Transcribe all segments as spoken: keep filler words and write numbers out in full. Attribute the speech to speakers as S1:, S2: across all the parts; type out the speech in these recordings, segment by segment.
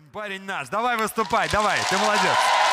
S1: Парень наш. Давай выступай, давай, ты молодец.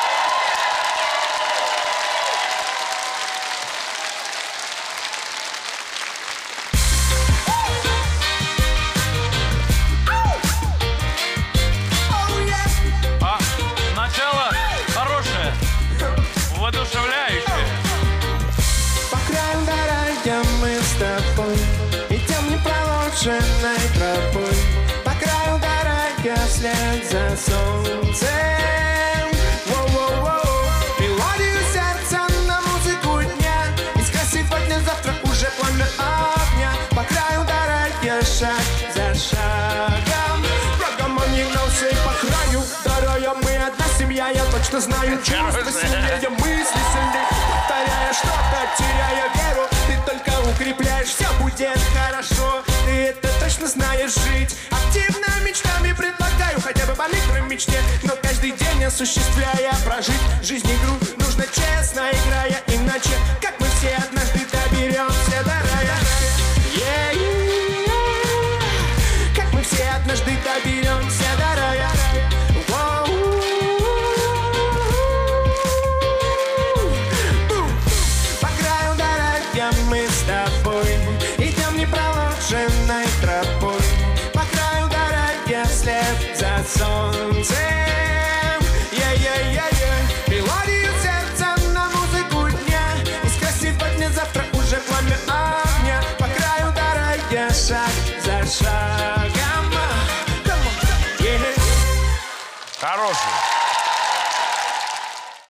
S2: А, начало хорошее, воодушевляющее.
S3: По краю дороги мы с тобой идем непроложенной тропой. По краю дороги вслед за солнцем. Воу-воу-воу. Мелодию сердца на музыку дня. Искра сегодня, завтра уже пламя огня. По краю дороги шаг за шагом. Врагом он не гнался и по краю дороги мы одна семья. Я точно знаю, чувства сильнее, мысли сильнее. Повторяя что-то, теряя веру, ты только укрепляешь, все будет хорошо. Ты это точно знаешь, жить активно мечтами предлагаю. Хотя бы по микромечте, но каждый день осуществляя, прожить жизнь игру нужно честно играя. Иначе, как мы все однажды доберемся до